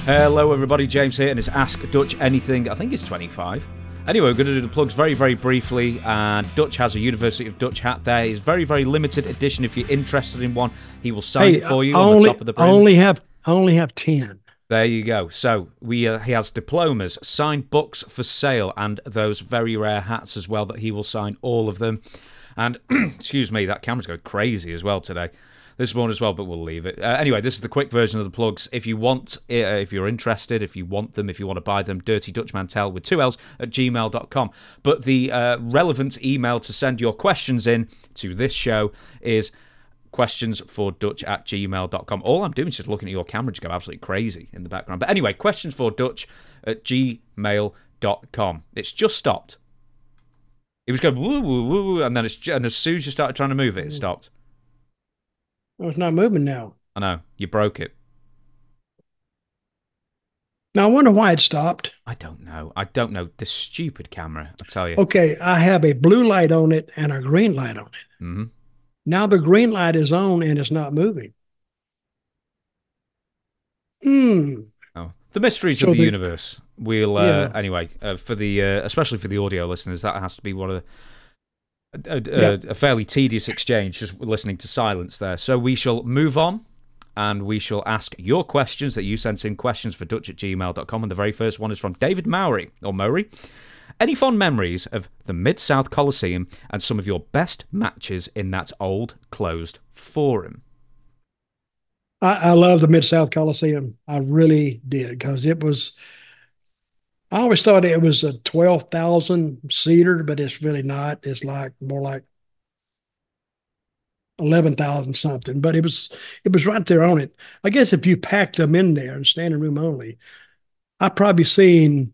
Hello everybody, James here, and it's Ask Dutch Anything. I think it's 25. Anyway, we're going to do the plugs very, very briefly, and Dutch has a University of Dutch hat there. It's very, very limited edition. If you're interested in one, he will sign it for you on the top of the brim. I only have 10. There you go. So he has diplomas, signed books for sale, and those very rare hats as well that he will sign all of them. And, excuse me, that camera's going crazy as well today. This one as well, but we'll leave it. Anyway, this is the quick version of the plugs. If you want, if you're interested, if you want them, if you want to buy them, Dirty Dutch Mantell with 2 L's at gmail.com. But the relevant email to send your questions in to this show is questionsfordutch@gmail.com. All I'm doing is just looking at your camera to go absolutely crazy in the background. But anyway, questionsfordutch@gmail.com. It's just stopped. It was going woo, woo, woo, and then and as soon as you started trying to move it, it stopped. Oh, it's not moving now. I know. You broke it. Now, I wonder why it stopped. I don't know. This stupid camera, I tell you. Okay, I have a blue light on it and a green light on it. Mm-hmm. Now the green light is on and it's not moving. Oh, the mysteries of the universe. We'll anyway for the especially for the audio listeners, that has to be one of the a fairly tedious exchange, just listening to silence there. So we shall move on, and we shall ask your questions that you sent in, questionsfordutch@gmail.com, and the very first one is from David Mowry. Any fond memories of the Mid-South Coliseum and some of your best matches in that old closed forum? I love the Mid-South Coliseum. I really did, because I always thought it was a 12,000 seater, but it's really not. It's more like 11,000 something. But it was right there on it. I guess if you packed them in there and standing room only, I've probably seen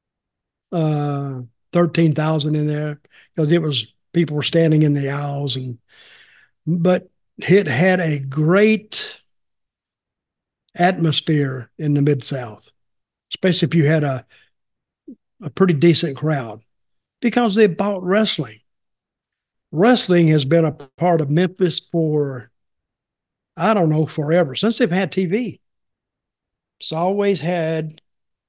13,000 in there, because people were standing in the aisles, but it had a great atmosphere in the Mid-South, especially if you had a pretty decent crowd, because they bought wrestling. Wrestling has been a part of Memphis for, I don't know, forever, since they've had TV. It's always had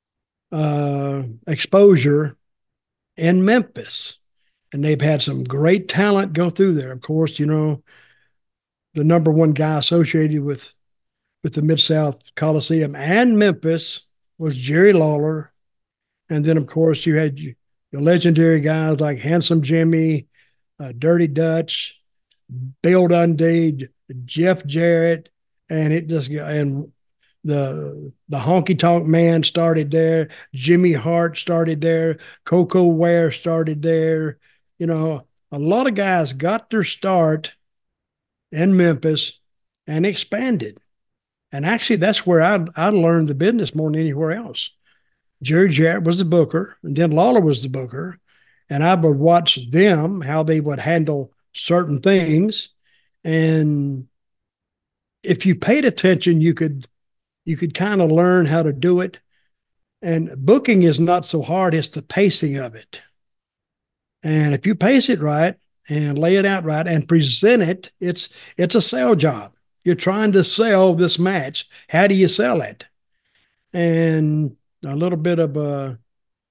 exposure in Memphis, and they've had some great talent go through there. Of course, the number one guy associated with the Mid-South Coliseum and Memphis was Jerry Lawler. And then, of course, you had your legendary guys like Handsome Jimmy, Dirty Dutch, Bill Dundee, Jeff Jarrett, and the Honky Tonk Man started there. Jimmy Hart started there. Coco Ware started there. A lot of guys got their start in Memphis and expanded. And actually, that's where I learned the business more than anywhere else. Jerry Jarrett was the booker, and then Lawler was the booker. And I would watch them, how they would handle certain things. And if you paid attention, you could kind of learn how to do it. And booking is not so hard. It's the pacing of it. And if you pace it right and lay it out right and present it, it's a sell job. You're trying to sell this match. How do you sell it? And a little bit of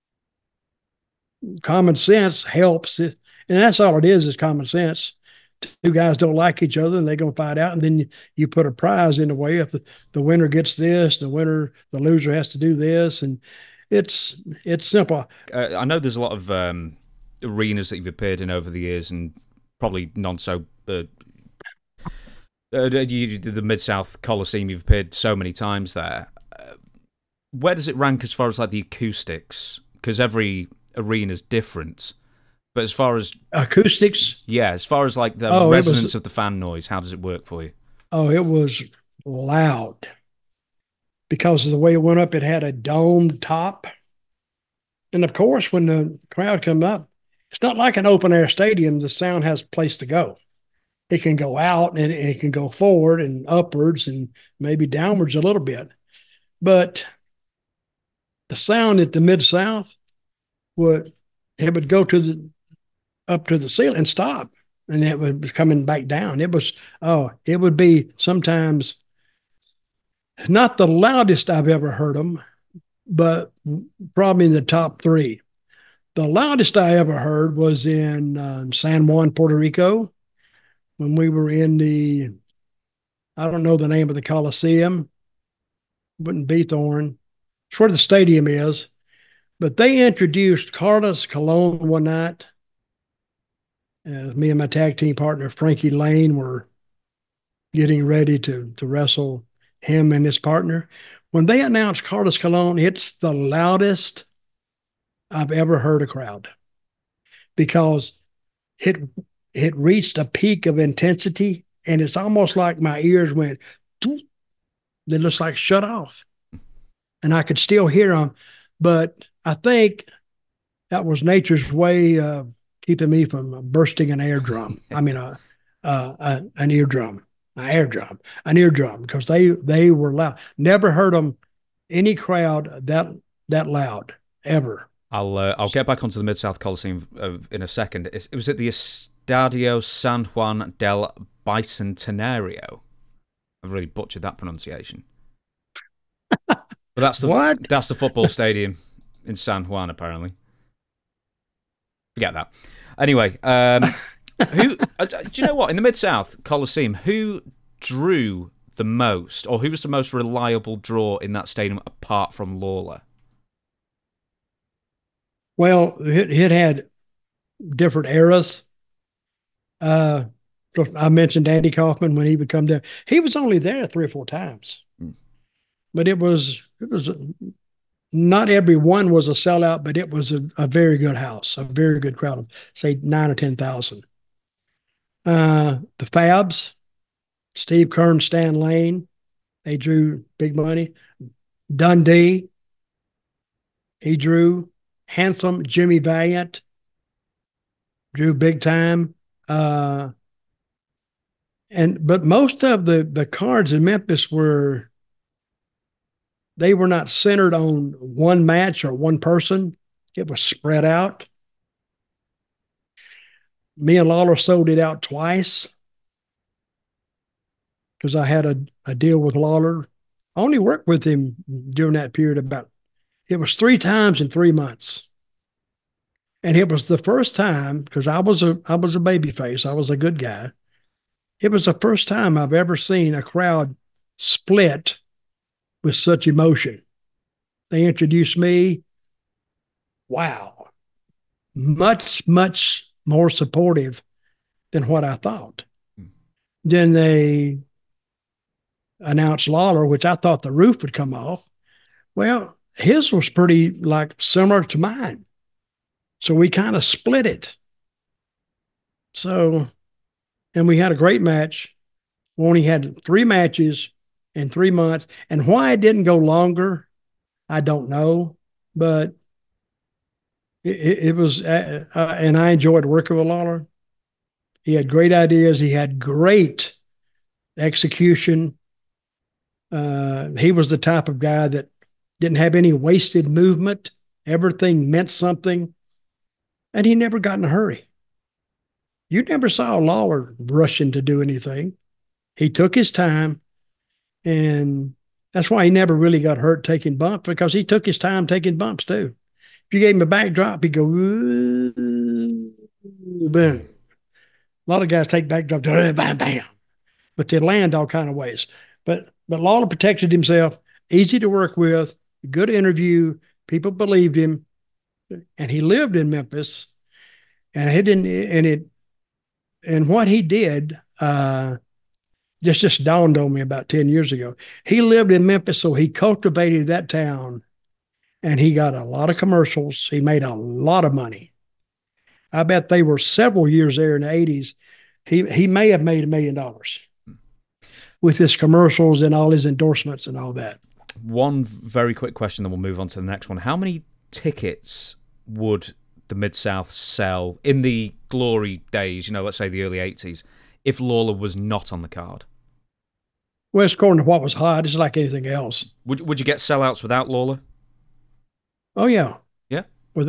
common sense helps. And that's all it is common sense. Two guys don't like each other, and they're going to fight out, and then you put a prize in the way. If the winner gets this, the loser has to do this, and it's simple. I know there's a lot of arenas that you've appeared in over the years, and probably none so. The Mid-South Coliseum, you've appeared so many times there. Where does it rank as far as like the acoustics? Because every arena is different. But as far as acoustics, yeah, as far as like the resonance of the fan noise, how does it work for you? Oh, it was loud, because of the way it went up. It had a domed top, and of course, when the crowd come up, it's not like an open air stadium. The sound has a place to go. It can go out and it can go forward and upwards and maybe downwards a little bit, but the sound at the Mid-South would go up to the ceiling and stop, and it was coming back down. It would be sometimes Not the loudest I've ever heard them, but probably in the top three. The loudest I ever heard was in San Juan, Puerto Rico, when we were in I don't know the name of the Coliseum, wouldn't be Thorn. It's where the stadium is. But they introduced Carlos Colon one night. Me and my tag team partner, Frankie Lane, were getting ready to wrestle him and his partner. When they announced Carlos Colon, it's the loudest I've ever heard a crowd because it reached a peak of intensity, and it's almost like my ears went, they just like shut off, and I could still hear them. But I think that was nature's way of keeping me from bursting an eardrum. I mean, an eardrum, an eardrum, because they were loud. Never heard them any crowd that loud ever. I'll get back onto the Mid-South Coliseum in a second. It was at the Estadio San Juan del Bicentenario. I've really butchered that pronunciation. But that's the football stadium in San Juan, apparently. Forget that. Anyway, who do you know what? In the Mid-South Coliseum, who drew the most, or who was the most reliable draw in that stadium apart from Lawler? Well, it had different eras. I mentioned Andy Kaufman when he would come there. He was only there 3 or 4 times, but it was not every one was a sellout, but it was a very good house, a very good crowd of say 9 or 10,000. The Fabs, Steve Kern, Stan Lane, they drew big money. Dundee, he drew. Handsome Jimmy Valiant drew big time. But most of the cards in Memphis were not centered on one match or one person. It was spread out. Me and Lawler sold it out twice because I had a deal with Lawler. I only worked with him during that period it was 3 times in 3 months. And it was the first time, because I was a baby face, I was a good guy. It was the first time I've ever seen a crowd split with such emotion. They introduced me. Wow. Much, much more supportive than what I thought. Then they announced Lawler, which I thought the roof would come off. Well, his was pretty similar to mine. So we kind of split it. So, and we had a great match. We only had 3 matches in 3 months. And why it didn't go longer, I don't know. But it was, and I enjoyed working with Lawler. He had great ideas. He had great execution. He was the type of guy that didn't have any wasted movement. Everything meant something. And he never got in a hurry. You never saw Lawler rushing to do anything. He took his time, and that's why he never really got hurt taking bumps, because he took his time taking bumps too. If you gave him a backdrop, he'd go, boom. A lot of guys take backdrops, bam, bam, but they land all kind of ways. But Lawler protected himself, easy to work with, good interview, people believed him, and he lived in Memphis, and what he did just dawned on me about 10 years ago. He lived in Memphis, so he cultivated that town, and he got a lot of commercials. He made a lot of money. I bet they were several years there in the 80s. He may have made $1 million with his commercials and all his endorsements and all that. One very quick question, then we'll move on to the next one. How many tickets would the Mid-South sell in the glory days, let's say the early 80s, if Lawler was not on the card? Well, it's according to what was hot. It's like anything else. Would you get sellouts without Lawler? Oh, yeah. Yeah?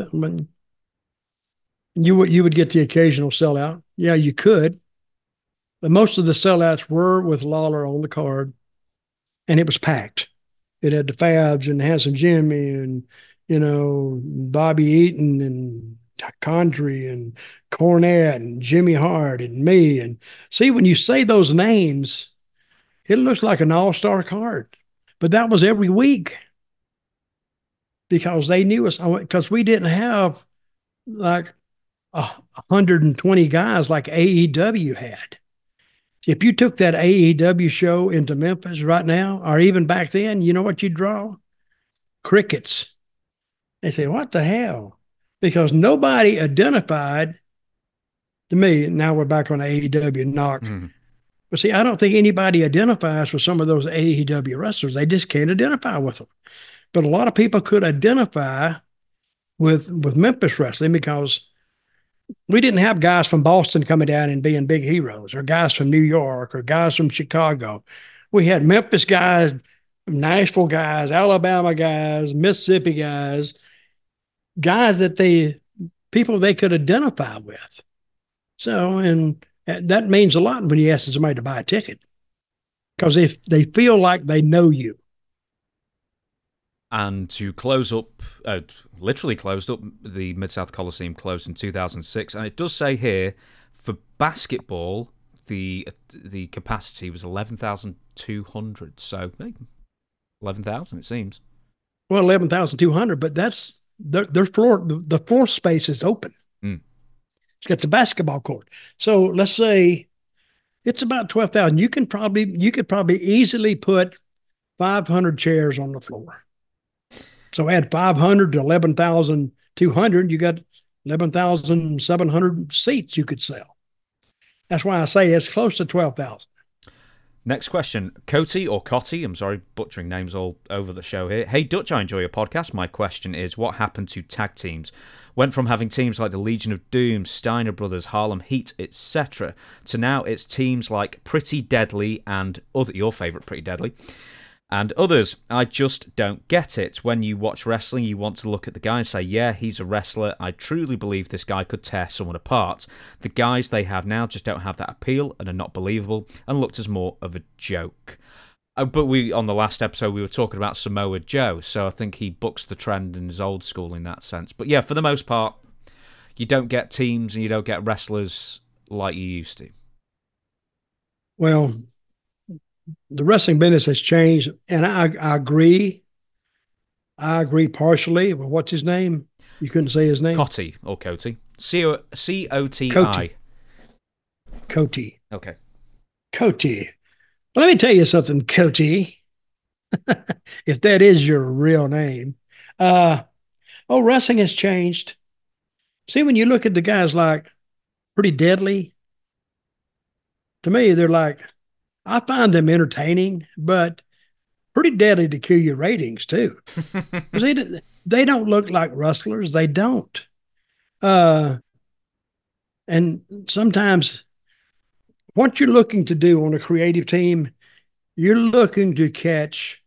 You would get the occasional sellout. Yeah, you could. But most of the sellouts were with Lawler on the card. and it was packed. It had the Fabs and Handsome Jimmy and, Bobby Eaton and Condrey and Cornette and Jimmy Hart and me. And see, when you say those names, it looks like an all-star card. But that was every week because they knew us, because we didn't have like 120 guys like AEW had. If you took that AEW show into Memphis right now, or even back then, you know what you'd draw? Crickets. They say, what the hell? Because nobody identified to me. Now we're back on AEW knocked. Mm-hmm. But see, I don't think anybody identifies with some of those AEW wrestlers. They just can't identify with them. But a lot of people could identify with Memphis wrestling because we didn't have guys from Boston coming down and being big heroes, or guys from New York, or guys from Chicago. We had Memphis guys, Nashville guys, Alabama guys, Mississippi guys that people they could identify with. So, and that means a lot when you ask somebody to buy a ticket, because if they feel like they know you. And to close up, literally closed up, the Mid-South Coliseum closed in 2006. And it does say here, for basketball, the capacity was 11,200. So, 11,000, it seems. Well, 11,200, but that's their floor. The floor space is open. It's got the basketball court. So let's say it's about 12,000. You could probably easily put 500 chairs on the floor. So add 500 to 11,200, you got 11,700 seats you could sell. That's why I say it's close to 12,000. Next question. Cody or Cotty, I'm sorry, butchering names all over the show here. Hey, Dutch, I enjoy your podcast. My question is, what happened to tag teams? Went from having teams like the Legion of Doom, Steiner Brothers, Harlem Heat, etc., to now it's teams like Pretty Deadly and your favourite Pretty Deadly, and others. I just don't get it. When you watch wrestling, you want to look at the guy and say, yeah, he's a wrestler. I truly believe this guy could tear someone apart. The guys they have now just don't have that appeal and are not believable and looked as more of a joke. But on the last episode, we were talking about Samoa Joe, so I think he bucks the trend and is old school in that sense. But yeah, for the most part, you don't get teams and you don't get wrestlers like you used to. Well, the wrestling business has changed, and I agree. I agree partially. Well, what's his name? You couldn't say his name? Cotty or Coti. C-O-T-I. Coti. Okay. Coti. Let me tell you something, Coti. If that is your real name. Wrestling has changed. See, when you look at the guys like Pretty Deadly, to me, they're like, I find them entertaining, but pretty deadly to kill your ratings too. They don't look like wrestlers. They don't. And sometimes what you're looking to do on a creative team, you're looking to catch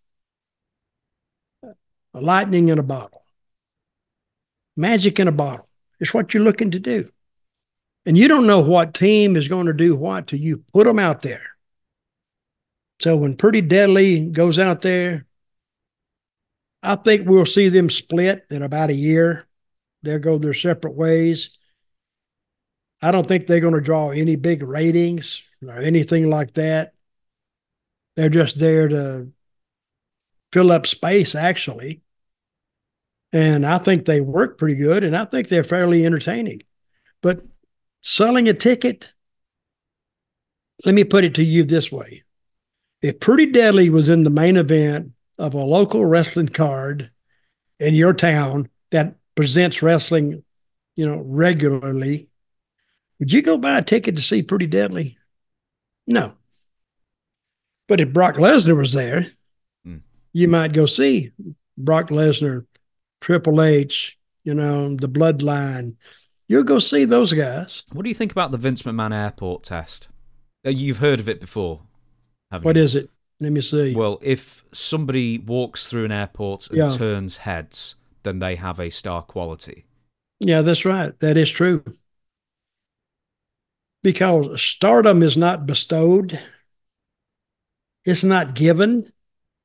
lightning in a bottle, magic in a bottle. It's what you're looking to do. And you don't know what team is going to do what till you put them out there. So when Pretty Deadly goes out there, I think we'll see them split in about a year. They'll go their separate ways. I don't think they're going to draw any big ratings or anything like that. They're just there to fill up space, actually. And I think they work pretty good, and I think they're fairly entertaining. But selling a ticket, let me put it to you this way. If Pretty Deadly was in the main event of a local wrestling card in your town that presents wrestling, regularly, would you go buy a ticket to see Pretty Deadly? No. But if Brock Lesnar was there, you might go see Brock Lesnar, Triple H, the Bloodline. You'll go see those guys. What do you think about the Vince McMahon airport test? You've heard of it before. What is it? Let me see. Well, if somebody walks through an airport and turns heads, then they have a star quality. Yeah, that's right. That is true. Because stardom is not bestowed. It's not given.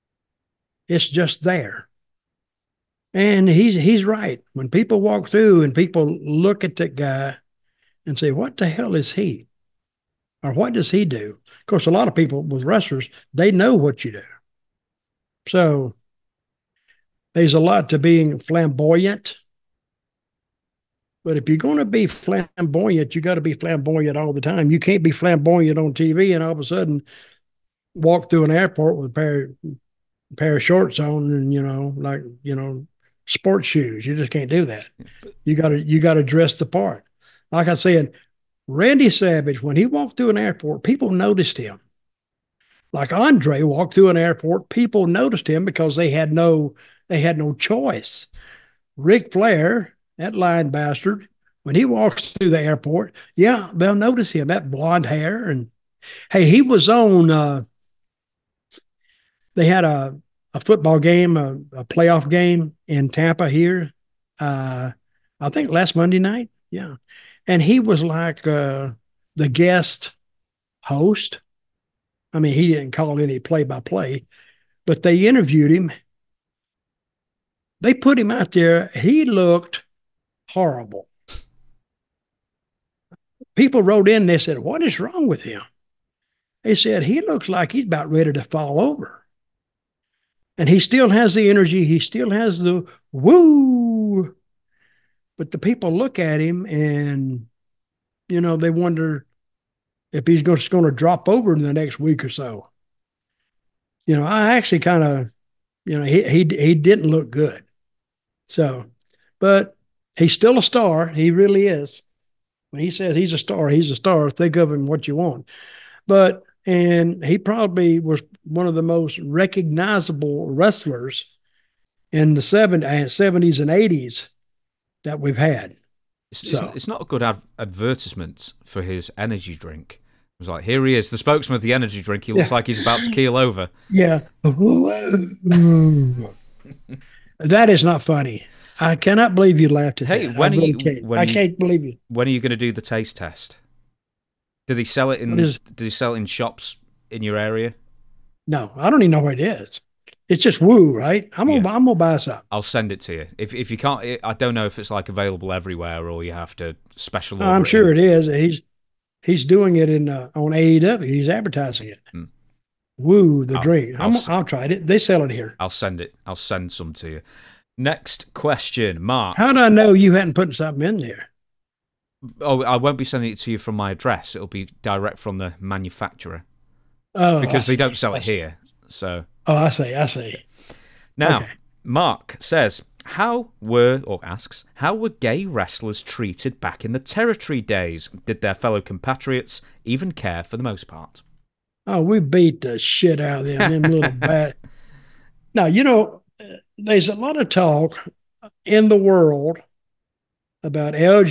It's just there. And he's right. When people walk through and people look at that guy and say, what the hell is he? Or what does he do? Of course, a lot of people with wrestlers, they know what you do. So there's a lot to being flamboyant. But if you're going to be flamboyant, you got to be flamboyant all the time. You can't be flamboyant on TV and all of a sudden walk through an airport with a pair of shorts on and like sports shoes. You just can't do that. You got to dress the part. Like I said, Randy Savage, when he walked through an airport, people noticed him. Like Andre walked through an airport, people noticed him because they had no choice. Ric Flair, that lying bastard, when he walks through the airport, yeah, they'll notice him. That blonde hair, and hey, he was on. They had a football game, a playoff game in Tampa here. I think last Monday night. Yeah, and he was like the guest host. I mean, he didn't call any play-by-play, but they interviewed him. They put him out there. He looked horrible. People wrote in, they said, what is wrong with him? They said, he looks like he's about ready to fall over. And he still has the energy. He still has the woo. But the people look at him and, they wonder if he's just going to drop over in the next week or so. I actually kind of, he didn't look good. So, but he's still a star. He really is. When he says he's a star, he's a star. Think of him what you want. And he probably was one of the most recognizable wrestlers in the 70s and 80s that we've had. It's not a good advertisement for his energy drink. It was like, here he is, the spokesman of the energy drink. He looks like he's about to keel over. Yeah. That is not funny. I cannot believe you laughed at that. I can't believe you. When are you going to do the taste test? Do they sell it in shops in your area? No, I don't even know where it is. It's just woo, right? I'm gonna buy some. I'll send it to you. If you can't, I don't know if it's like available everywhere or you have to special order. I'm sure it is. He's doing it on AEW. He's advertising it. Woo, the drink. I'll try it. They sell it here. I'll send it. I'll send some to you. Next question, Mark. How did I know you hadn't put something in there? Oh, I won't be sending it to you from my address. It'll be direct from the manufacturer. Oh, because they don't sell it here. So. Oh, I see. Now, okay. Mark says, how were gay wrestlers treated back in the territory days? Did their fellow compatriots even care for the most part? Oh, we beat the shit out of them little bad. Now, there's a lot of talk in the world about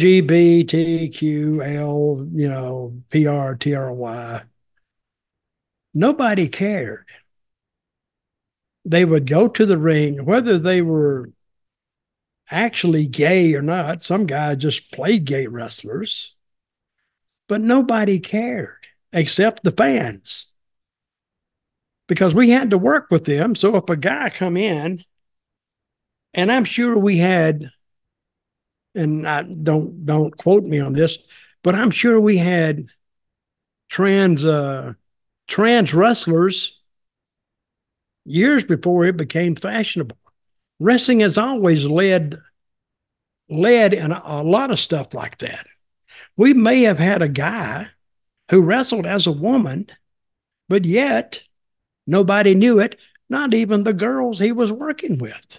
LGBTQL, PRTRY. Nobody cared. They would go to the ring, whether they were actually gay or not. Some guys just played gay wrestlers, but nobody cared except the fans, because we had to work with them. So if a guy come in, and I'm sure we had, and I don't quote me on this, but I'm sure we had trans wrestlers years before it became fashionable. Wrestling has always led in a lot of stuff like that. We may have had a guy who wrestled as a woman, but yet nobody knew it, not even the girls he was working with.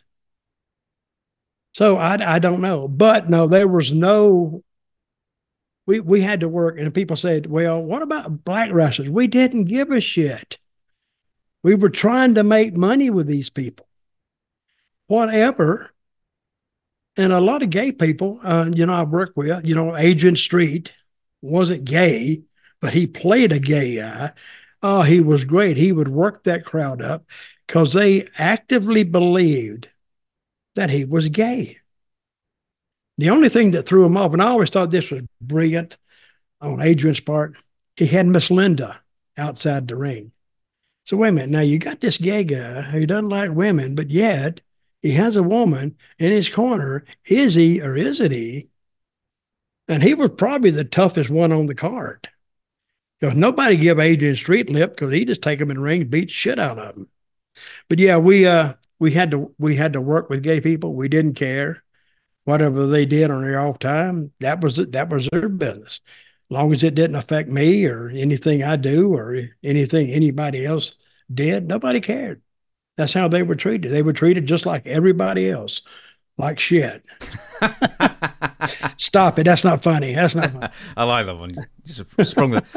So I don't know. But no, there was no, we had to work. And people said, well, what about black wrestlers? We didn't give a shit. We were trying to make money with these people. Whatever. And a lot of gay people, I've worked with, Adrian Street wasn't gay, but he played a gay guy. Oh, he was great. He would work that crowd up because they actively believed that he was gay. The only thing that threw him off, and I always thought this was brilliant on Adrian's part, he had Miss Linda outside the ring. So wait a minute. Now you got this gay guy who doesn't like women, but yet he has a woman in his corner. Is he or isn't he? And he was probably the toughest one on the card. Because nobody give Adrian Street lip because he just take them in the ring, beat shit out of them. But yeah, we had to work with gay people. We didn't care whatever they did on their off time. That was their business. As long as it didn't affect me or anything I do or anything anybody else did, nobody cared. That's how they were treated. They were treated just like everybody else, like shit. Stop it. That's not funny. That's not funny. I like that one. Just sprung that.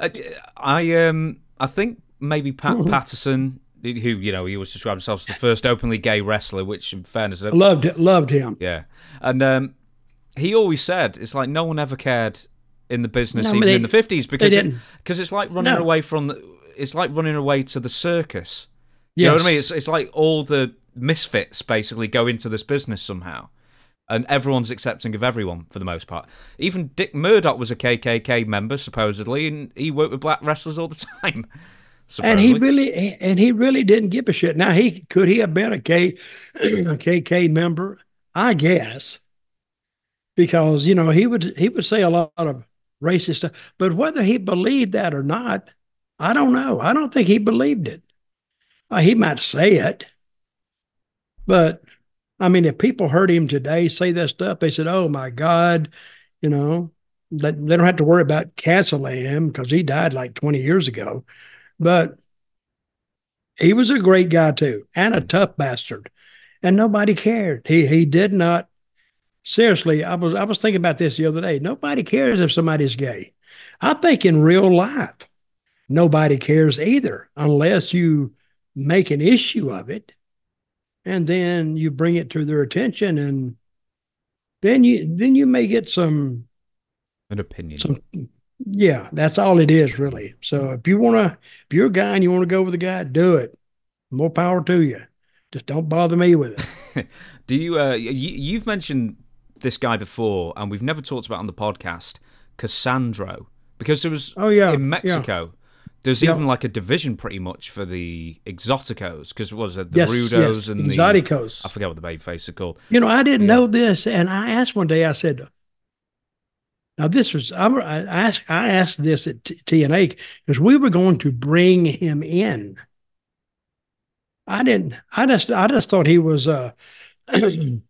I think maybe Pat Patterson, who he always described himself as the first openly gay wrestler, which in fairness, loved him. Yeah, and he always said it's like no one ever cared in the business, even in the 50s, because it's like running away from it's like running away to the circus. You know what I mean? It's like all the misfits basically go into this business somehow. And everyone's accepting of everyone for the most part. Even Dick Murdoch was a KKK member, supposedly, and he worked with black wrestlers all the time. Supposedly. And he really didn't give a shit. Now, could he have been a KKK member? I guess, because he would say a lot of racist stuff. But whether he believed that or not, I don't know. I don't think he believed it. He might say it, but I mean, if people heard him today say that stuff, they said, "Oh my God," they don't have to worry about canceling him because he died like 20 years ago. But he was a great guy too, and a tough bastard, and nobody cared. He did not. Seriously, I was thinking about this the other day. Nobody cares if somebody's gay. I think in real life, nobody cares either, unless you make an issue of it. And then you bring it to their attention, and then you may get an opinion. Yeah, that's all it is, really. So if you're a guy and you want to go with a guy, do it. More power to you. Just don't bother me with it. Do you? You've mentioned this guy before, and we've never talked about it on the podcast, Cassandro, because there was in Mexico. Yeah. There's even like a division pretty much for the Exoticos, because what was it, the Rudos and Exoticos. I forget what the babyface are called. I didn't know this, and I asked one day. I said, "Now this was I asked this at TNA because we were going to bring him in. I just thought he was I didn't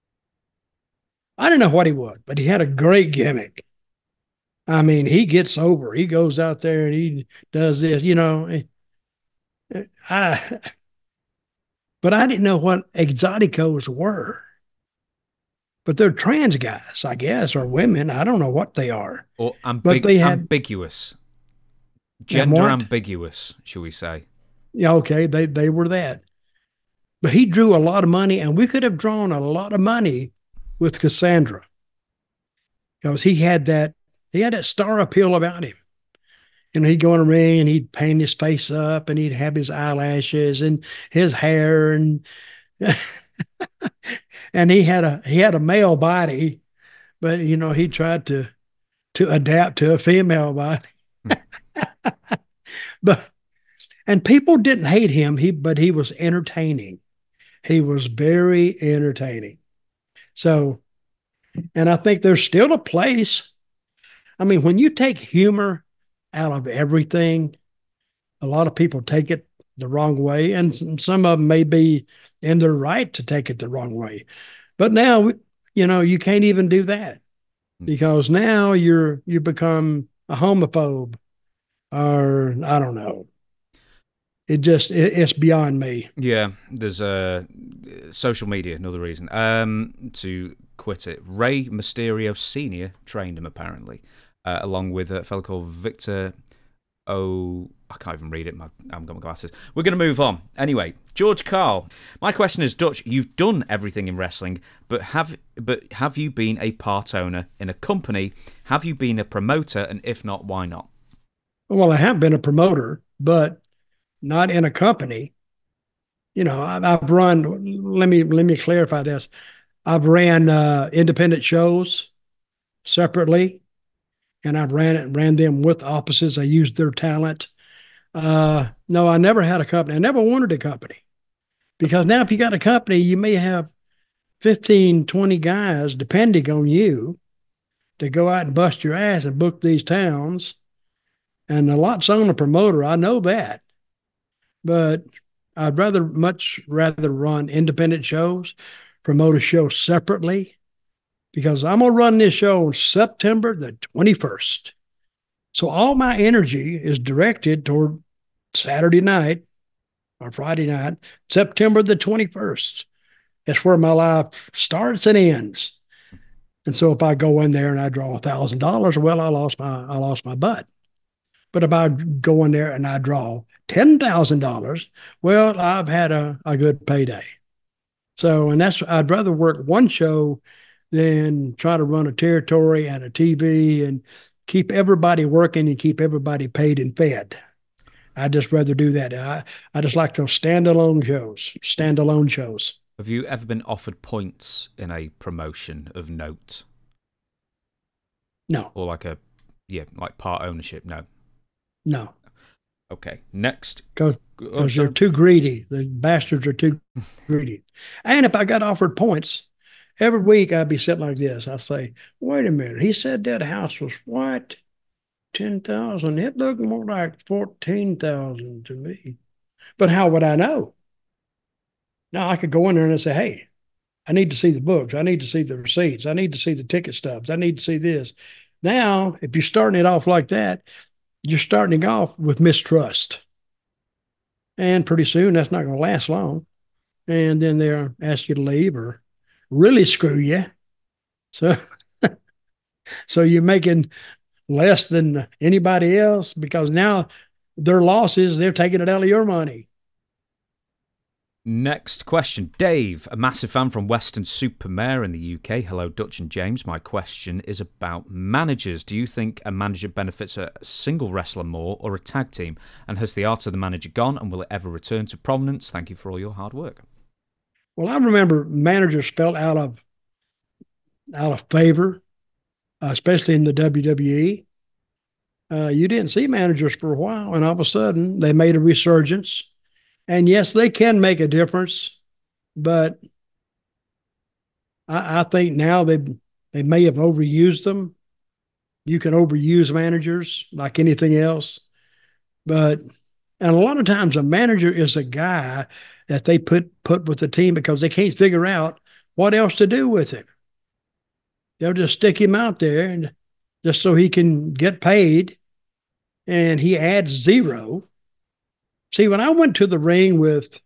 know what he was, but he had a great gimmick. I mean, he gets over. He goes out there and he does this, but I didn't know what Exoticos were. But they're trans guys, I guess, or women. I don't know what they are. Or ambiguous. Gender ambiguous, shall we say. Yeah, okay, they were that. But he drew a lot of money, and we could have drawn a lot of money with Cassandra. Because he had that star appeal about him. He'd go in a ring and he'd paint his face up and he'd have his eyelashes and his hair and and he had a male body, but he tried to adapt to a female body. And people didn't hate him, but he was entertaining. He was very entertaining. So, and I think there's still a place. I mean, when you take humor out of everything, a lot of people take it the wrong way, and some of them may be in their right to take it the wrong way. But now, you can't even do that because now you become a homophobe, or I don't know. It's beyond me. Yeah, there's social media, another reason to quit it. Rey Mysterio Sr. trained him apparently. Along with a fellow called Victor I can't even read it. I haven't got my glasses. We're going to move on. Anyway, George Carl. My question is, Dutch, you've done everything in wrestling, but have you been a part owner in a company? Have you been a promoter? And if not, why not? Well, I have been a promoter, but not in a company. I've run, let me clarify this. I've ran independent shows separately. And I ran them with offices. I used their talent. No, I never had a company. I never wanted a company because now if you got a company, you may have 15, 20 guys depending on you to go out and bust your ass and book these towns. And a lot's on the promoter. I know that. But I'd much rather run independent shows, promote a show separately, because I'm going to run this show on September the 21st. So all my energy is directed toward Saturday night or Friday night, September the 21st. That's where my life starts and ends. And so if I go in there and I draw $1,000, well, I lost my butt. But if I go in there and I draw $10,000, well, I've had a good payday. So, and I'd rather work one show than try to run a territory and a TV and keep everybody working and keep everybody paid and fed. I'd just rather do that. I just like those standalone shows. Have you ever been offered points in a promotion of note? No. Or like part ownership? No. No. Okay. Next. Because they're too greedy. The bastards are too greedy. And if I got offered points, every week I'd be sitting like this. I'd say, wait a minute. He said that house was what? 10,000. It looked more like 14,000 to me. But how would I know? Now I could go in there and say, hey, I need to see the books. I need to see the receipts. I need to see the ticket stubs. I need to see this. Now, if you're starting it off like that, you're starting off with mistrust. And pretty soon that's not going to last long. And then they'll ask you to leave or really screw you. So, so you're making less than anybody else because now their losses, they're taking it out of your money. Next question. Dave, a massive fan from Weston-super-Mare in the UK. Hello, Dutch and James. My question is about managers. Do you think a manager benefits a single wrestler more or a tag team? And has the art of the manager gone and will it ever return to prominence? Thank you for all your hard work. Well, I remember managers fell out of favor, especially in the WWE. You didn't see managers for a while, and all of a sudden they made a resurgence. And yes, they can make a difference, but I think now they may have overused them. You can overuse managers like anything else, and a lot of times a manager is a guy that they put with the team because they can't figure out what else to do with him. They'll just stick him out there and just so he can get paid, and he adds zero. See, when I went to the ring with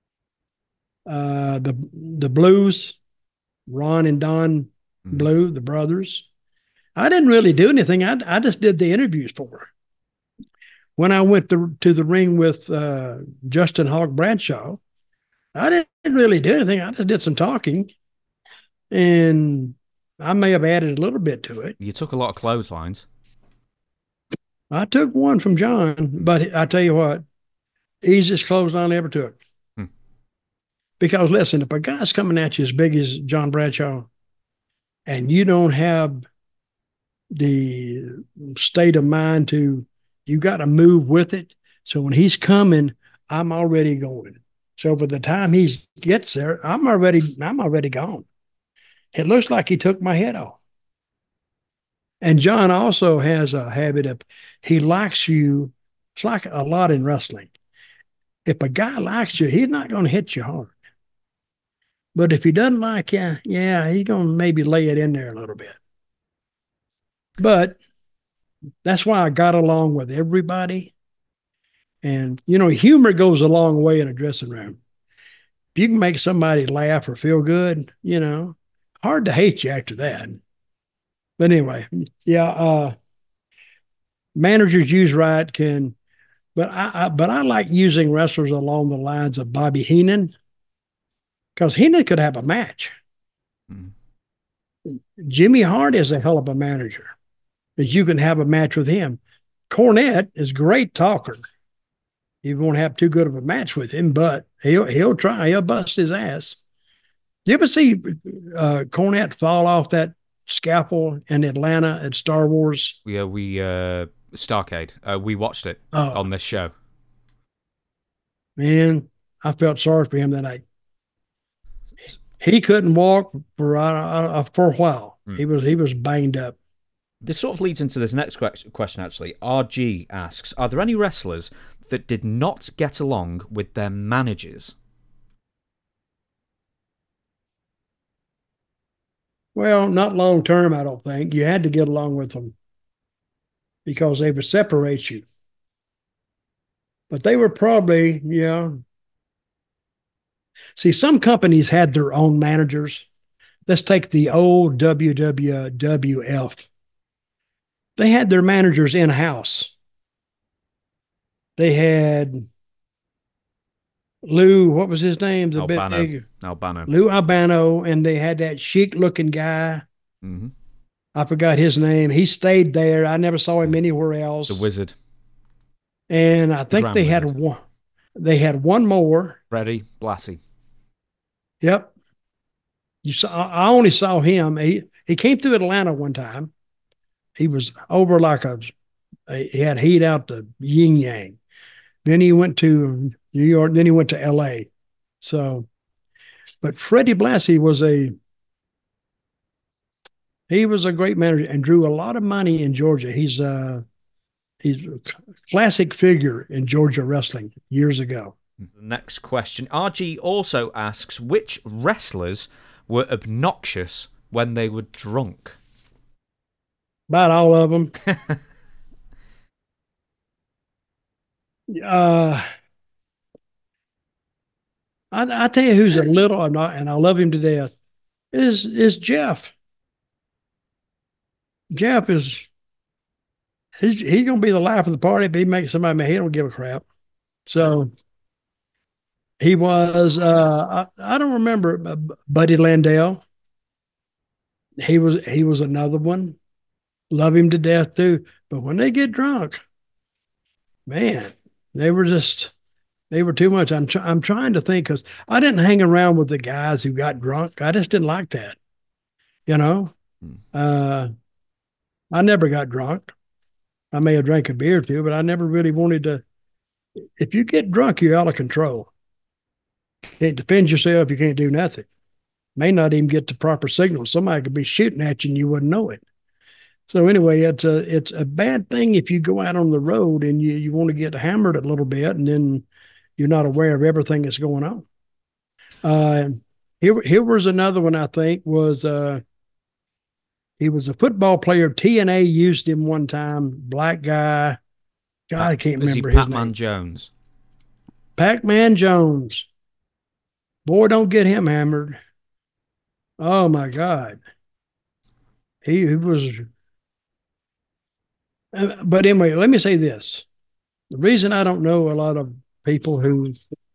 the Blues, Ron and Don Blue, the brothers, I didn't really do anything. I just did the interviews for her. When I went to the ring with Justin Hawk Bradshaw, I didn't really do anything. I just did some talking, and I may have added a little bit to it. You took a lot of clotheslines. I took one from John, but I tell you what, easiest clothesline I ever took. Because listen, if a guy's coming at you as big as John Bradshaw and you don't have the state of mind you got to move with it. So when he's coming, I'm already going. So by the time he gets there, I'm already gone. It looks like he took my head off. And John also has a habit of he likes you. It's like a lot in wrestling. If a guy likes you, he's not going to hit you hard. But if he doesn't like you, yeah, he's going to maybe lay it in there a little bit. But that's why I got along with everybody. And, humor goes a long way in a dressing room. If you can make somebody laugh or feel good, hard to hate you after that. But anyway, yeah, managers used right but I like using wrestlers along the lines of Bobby Heenan because Heenan could have a match. Jimmy Hart is a hell of a manager, but you can have a match with him. Cornette is a great talker. You won't have too good of a match with him, but he'll try. He'll bust his ass. You ever see Cornette fall off that scaffold in Atlanta at Star Wars? Yeah, Starcade. We watched it on this show. Man, I felt sorry for him that night. He couldn't walk for a while. Hmm. He was banged up. This sort of leads into this next question, actually. RG asks, are there any wrestlers that did not get along with their managers? Well, not long term, I don't think. You had to get along with them because they would separate you. But they were probably, yeah. See, some companies had their own managers. Let's take the old WWF. They had their managers in house. They had Lou, what was his name? The Albano. big Albano. Lou Albano, and they had that chic looking guy. Mm-hmm. I forgot his name. He stayed there. I never saw him anywhere else. The Wizard. And I think they had one. They had one more. Freddie Blassie. Yep. I only saw him. He came through Atlanta one time. He was over like he had heat out the yin yang. Then he went to New York. Then he went to L.A. So, but Freddie Blassie he was a great manager and drew a lot of money in Georgia. He's a classic figure in Georgia wrestling years ago. Next question. RG also asks, which wrestlers were obnoxious when they were drunk? About all of them. I tell you who's a little, and I love him to death, is Jeff. Jeff is he's gonna be the life of the party if he makes somebody mad. He don't give a crap. So he was I don't remember Buddy Landell. He was another one. Love him to death too. But when they get drunk, man, they were too much. I'm trying to think because I didn't hang around with the guys who got drunk. I just didn't like that. You know, I never got drunk. I may have drank a beer or two, but I never really wanted to. If you get drunk, you're out of control. You can't defend yourself. You can't do nothing. May not even get the proper signal. Somebody could be shooting at you and you wouldn't know it. So anyway, it's a bad thing if you go out on the road and you want to get hammered a little bit and then you're not aware of everything that's going on. Here was another one I think was he was a football player. TNA used him one time. Black guy. God, I can't remember his name. Pac-Man Jones. Pac-Man Jones. Boy, don't get him hammered. Oh my God. He was. But anyway, let me say this. The reason I don't know a lot of people who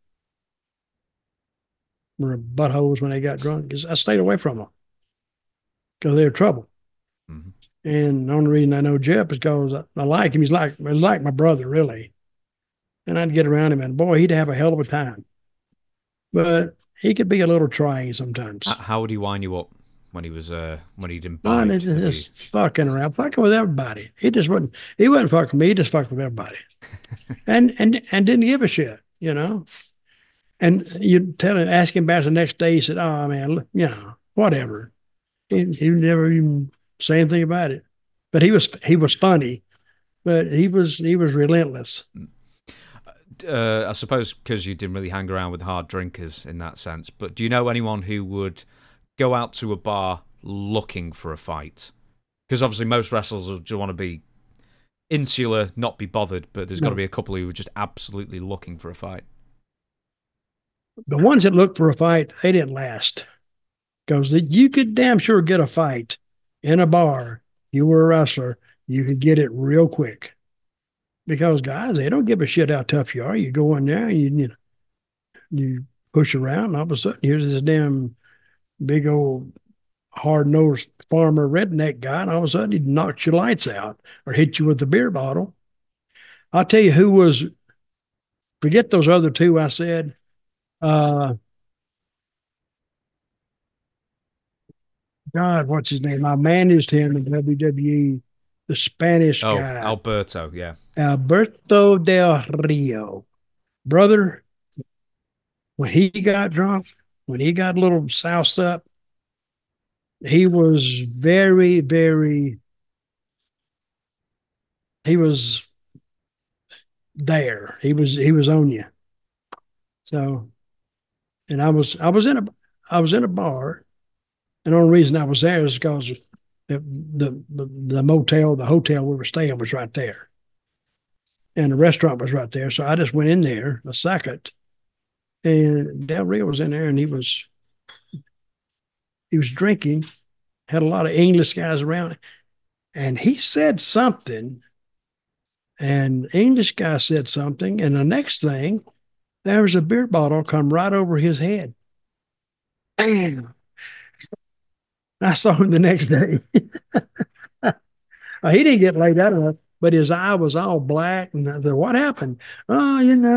were buttholes when they got drunk is I stayed away from them because they're trouble. Mm-hmm. And the only reason I know Jeff is because I like him. He's like my brother, really. And I'd get around him, and boy, he'd have a hell of a time. But he could be a little trying sometimes. How would he wind you up when he didn't? Just fucking around, fucking with everybody. He wasn't fucking with me. He just fucked with everybody, and didn't give a shit, you know. And you ask him about it the next day. He said, "Oh man, whatever." He never even say anything about it. But he was funny, but he was relentless. I suppose because you didn't really hang around with hard drinkers in that sense. But do you know anyone who would go out to a bar looking for a fight? Because obviously most wrestlers just want to be insular, not be bothered. But there's got to be a couple who are just absolutely looking for a fight. The ones that looked for a fight, they didn't last. Because you could damn sure get a fight in a bar. You were a wrestler, you could get it real quick. Because guys, they don't give a shit how tough you are. You go in there, and you push around, and all of a sudden, here's this damn big old hard-nosed farmer redneck guy, and all of a sudden, he knocks your lights out or hit you with the beer bottle. I'll tell you who was. Forget those other two I said. God, what's his name? I managed him in WWE, the Spanish guy. Alberto, yeah. Alberto Del Rio. Brother, when he got drunk, when he got a little soused up, he was very, very, he was there. He was on you. So, and I was in a bar, and the only reason I was there is because the motel, the hotel we were staying was right there, and the restaurant was right there. So I just went in there a second, and Del Rio was in there, and he was drinking, had a lot of English guys around, and he said something, and English guy said something, and the next thing, there was a beer bottle come right over his head. Damn. I saw him the next day. He didn't get laid out of it, but his eye was all black. And I said, what happened? Oh,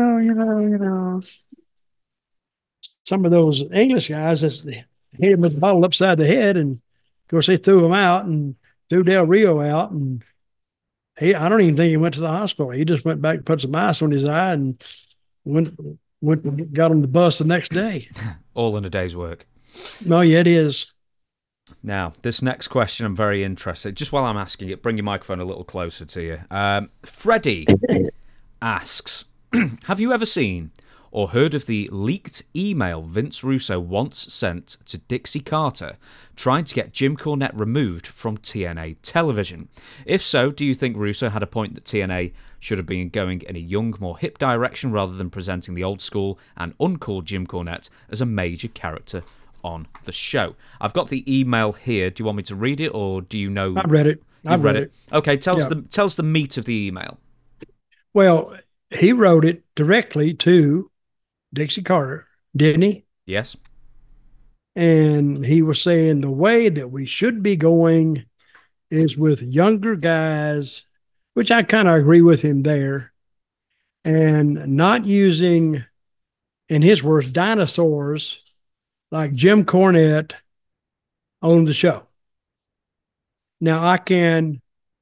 some of those English guys just hit him with the bottle upside the head. And of course, they threw him out and threw Del Rio out. And I don't even think he went to the hospital. He just went back and put some ice on his eye and went and got on the bus the next day. All in a day's work. No, yeah, it is. Now, this next question, I'm very interested. Just while I'm asking it, bring your microphone a little closer to you. Freddie asks, have you ever seen or heard of the leaked email Vince Russo once sent to Dixie Carter trying to get Jim Cornette removed from TNA television? If so, do you think Russo had a point that TNA should have been going in a young, more hip direction rather than presenting the old school and uncool Jim Cornette as a major character on the show? I've got the email here. Do you want me to read it, or do you know? I've read it. I've read it. Okay, tell us the meat of the email. Well, he wrote it directly to Dixie Carter, didn't he? Yes. And he was saying the way that we should be going is with younger guys, which I kind of agree with him there, and not using, in his words, dinosaurs like Jim Cornette on the show. Now, I can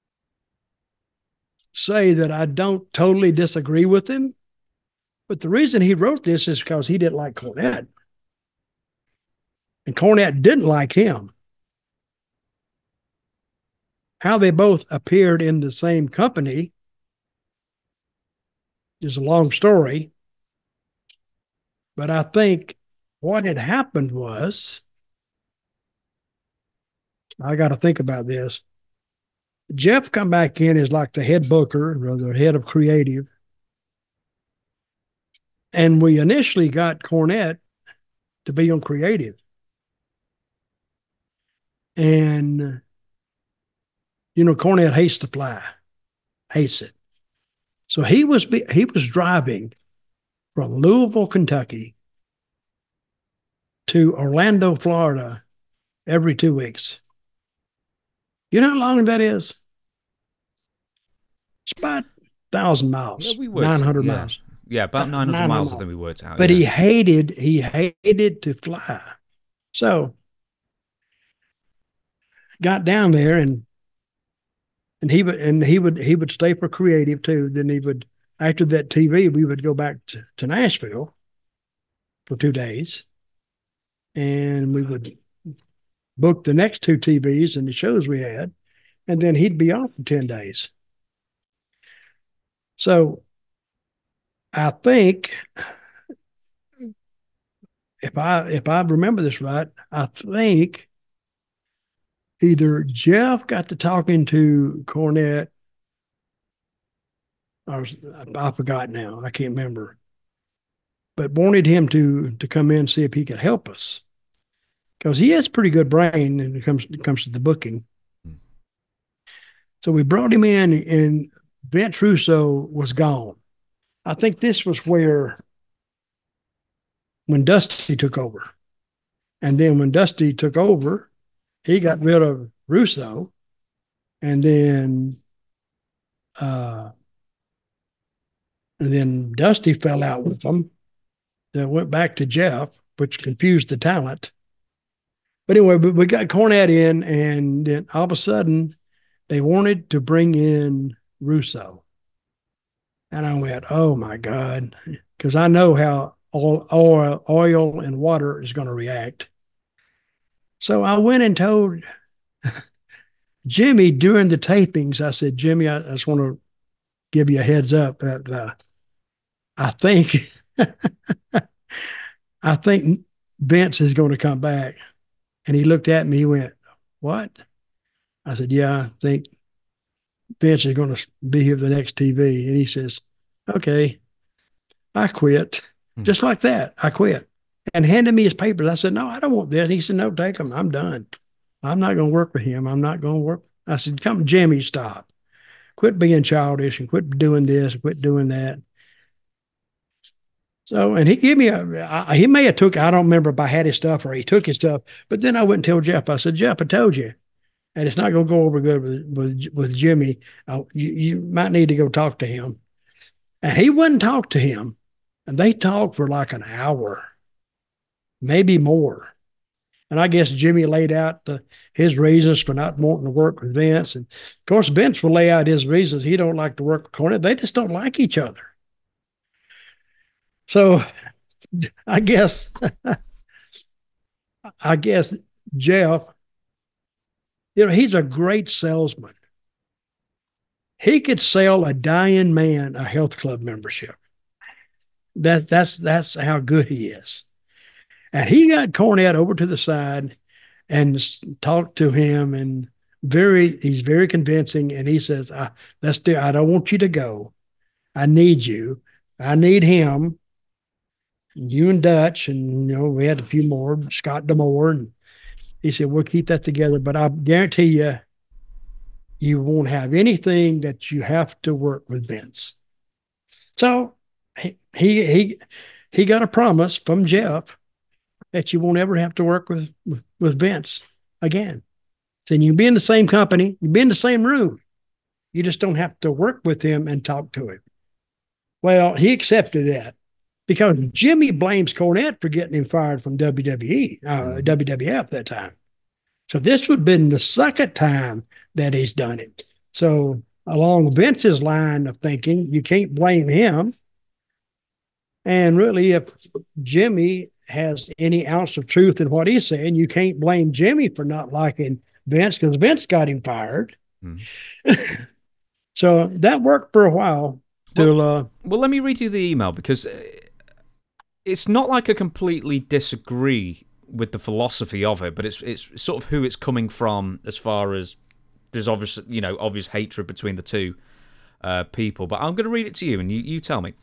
say that I don't totally disagree with him, but the reason he wrote this is because he didn't like Cornette. And Cornette didn't like him. How they both appeared in the same company is a long story. But I think what had happened was, I got to think about this. Jeff come back in as like the head booker or the head of creative. And we initially got Cornette to be on creative. And, Cornette hates to fly, hates it. So he was driving from Louisville, Kentucky to Orlando, Florida every 2 weeks. You know how long that is? It's about 1,000 miles, 900 miles. Yeah, about 900 miles, I think we worked out. But he hated to fly. So got down there and he would stay for creative too. Then he would, after that TV, we would go back to Nashville for 2 days, and we would book the next 2 TVs and the shows we had, and then he'd be off for 10 days. So I think, if I remember this right, I think either Jeff got to talking to Cornette, or I forgot now, I can't remember, but wanted him to come in and see if he could help us, because he has pretty good brain when it comes to the booking. So we brought him in, and Vince Russo was gone. I think this was when Dusty took over. And then when Dusty took over, he got rid of Russo. And then Dusty fell out with them. Then went back to Jeff, which confused the talent. But anyway, we got Cornette in, and then all of a sudden they wanted to bring in Russo. And I went, oh my God, because I know how oil and water is going to react. So I went and told Jimmy during the tapings. I said, Jimmy, I just want to give you a heads up that I think I think Vince is going to come back. And he looked at me. He went, "What?" I said, "Yeah, I think Vince is going to be here for the next TV." And he says, "Okay." I quit. Just like that. I quit. And handed me his papers. I said, "No, I don't want this." And he said, "No, take them. I'm done. I'm not going to work with him. I'm not going to work." I said, "Come, Jimmy, stop. Quit being childish and quit doing this, quit doing that." So, and he gave me he may have took, I don't remember if I had his stuff or he took his stuff, but then I went and told Jeff, I said, "Jeff, I told you, and it's not going to go over good with Jimmy. You might need to go talk to him." And he wouldn't talk to him. And they talked for like an hour, maybe more. And I guess Jimmy laid out his reasons for not wanting to work with Vince. And of course, Vince will lay out his reasons. He don't like to work with Cornette. They just don't like each other. So I guess Jeff, he's a great salesman. He could sell a dying man a health club membership. That's how good he is. And he got Cornette over to the side and talked to him, and he's very convincing. And he says, I don't want you to go. I need you. I need him. You and Dutch, and we had a few more, Scott D'Amore, and he said, "We'll keep that together, but I guarantee you, you won't have anything that you have to work with Vince." So he got a promise from Jeff that you won't ever have to work with Vince again. So you can be in the same company, you be in the same room. You just don't have to work with him and talk to him. Well, he accepted that because Jimmy blames Cornette for getting him fired from WWF that time. So this would have been the second time that he's done it. So along Vince's line of thinking, you can't blame him. And really, if Jimmy has any ounce of truth in what he's saying, you can't blame Jimmy for not liking Vince because Vince got him fired. So that worked for a while. Well, let me read you the email because it's not like I completely disagree with the philosophy of it, but it's sort of who it's coming from as far as there's obvious hatred between the two people. But I'm going to read it to you, and you tell me.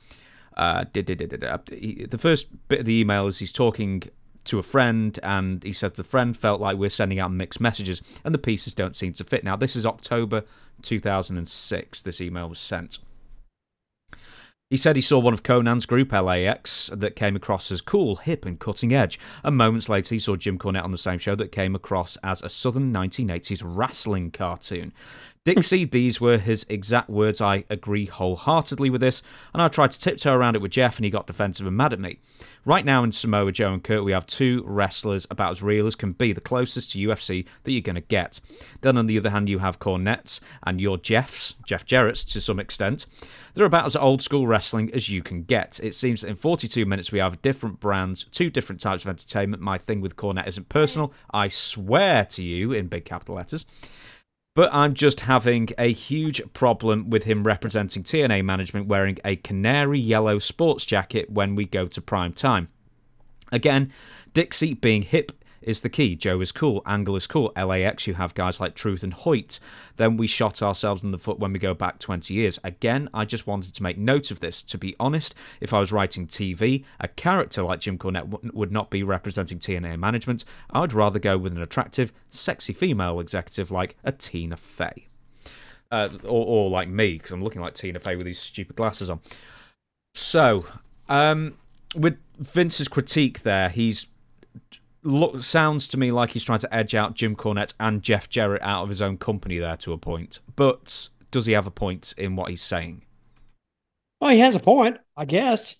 The first bit of the email is he's talking to a friend, and he says the friend felt like we're sending out mixed messages, and the pieces don't seem to fit. Now, this is October 2006. This email was sent. He said he saw one of Conan's group, LAX, that came across as cool, hip, and cutting edge. And moments later, he saw Jim Cornette on the same show that came across as a southern 1980s wrestling cartoon. Dixie, these were his exact words. I agree wholeheartedly with this, and I tried to tiptoe around it with Jeff, and he got defensive and mad at me. Right now in Samoa Joe and Kurt, we have two wrestlers about as real as can be, the closest to UFC that you're going to get. Then on the other hand, you have Cornette's and your Jeff Jarrett's to some extent. They're about as old school wrestling as you can get. It seems that in 42 minutes we have different brands, two different types of entertainment. My thing with Cornette isn't personal, I swear to you, in big capital letters. But I'm just having a huge problem with him representing TNA management wearing a canary yellow sports jacket when we go to prime time. Again, Dixie being hip is the key. Joe is cool. Angle is cool. LAX, you have guys like Truth and Hoyt. Then we shot ourselves in the foot when we go back 20 years. Again, I just wanted to make note of this. To be honest, if I was writing TV, a character like Jim Cornette would not be representing TNA management. I would rather go with an attractive, sexy female executive like a Tina Fey. Or like me, because I'm looking like Tina Fey with these stupid glasses on. So, with Vince's critique there, sounds to me like he's trying to edge out Jim Cornette and Jeff Jarrett out of his own company there to a point. But does he have a point in what he's saying? Well, he has a point, I guess.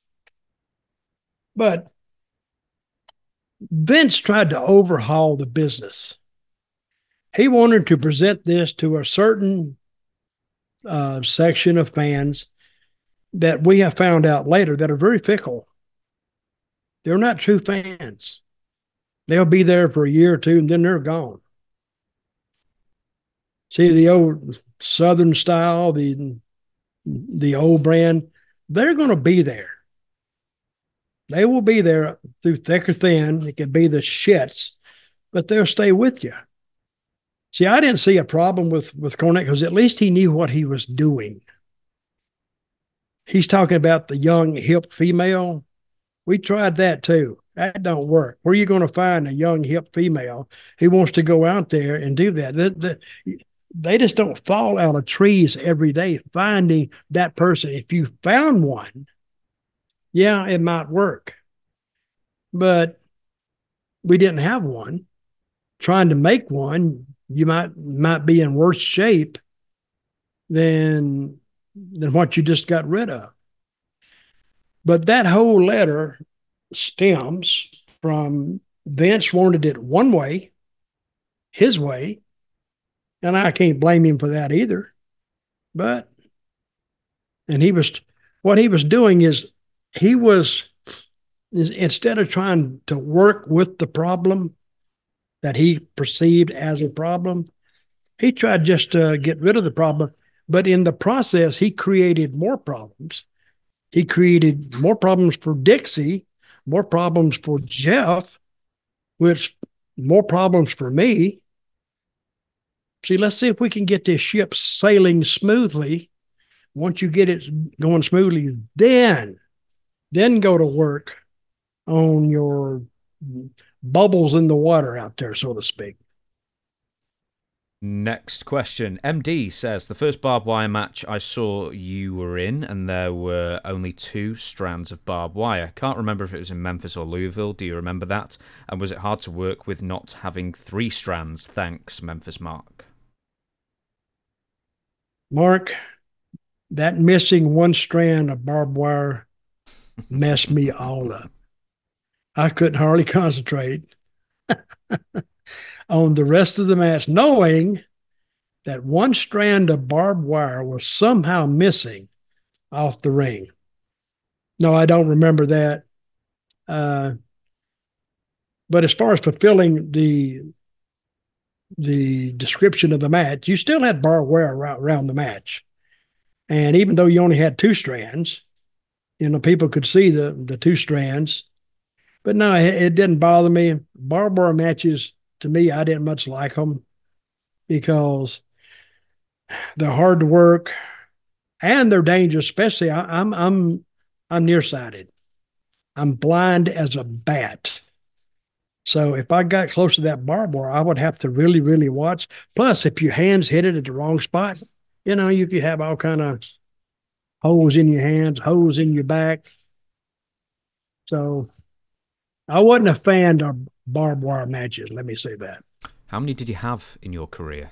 But Vince tried to overhaul the business. He wanted to present this to a certain section of fans that we have found out later that are very fickle. They're not true fans. They'll be there for a year or two and then they're gone. See the old Southern style, the old brand, they're going to be there. They will be there through thick or thin. It could be the shits, but they'll stay with you. See, I didn't see a problem with Cornette because at least he knew what he was doing. He's talking about the young, hip female. We tried that too. That don't work. Where are you going to find a young, hip female who wants to go out there and do that? They just don't fall out of trees every day finding that person. If you found one, yeah, it might work. But we didn't have one. Trying to make one, you might be in worse shape than what you just got rid of. But that whole letter stems from Vince wanted it one way, his way, and I can't blame him for that either. But what he was doing is instead of trying to work with the problem that he perceived as a problem, he tried just to get rid of the problem. But in the process, he created more problems. He created more problems for Dixie, more problems for Jeff, which more problems for me. See, let's see if we can get this ship sailing smoothly. Once you get it going smoothly, then go to work on your bubbles in the water out there, so to speak. Next question. MD says, the first barbed wire match I saw you were in, and there were only 2 strands of barbed wire. Can't remember if it was in Memphis or Louisville. Do you remember that? And was it hard to work with not having 3 strands? Thanks, Memphis Mark. Mark, that missing 1 strand of barbed wire messed me all up. I couldn't hardly concentrate on the rest of the match, knowing that 1 strand of barbed wire was somehow missing off the ring. No, I don't remember that. But as far as fulfilling the description of the match, you still had barbed wire around the match. And even though you only had 2 strands, people could see the 2 strands. But no, it didn't bother me. Barbed wire matches, to me, I didn't much like them because they're hard to work and they're dangerous. Especially, I'm nearsighted. I'm blind as a bat. So if I got close to that barbed wire, I would have to really, really watch. Plus, if your hands hit it at the wrong spot, you could have all kind of holes in your hands, holes in your back. So I wasn't a fan of barbed wire matches, let me say that. How many did you have in your career?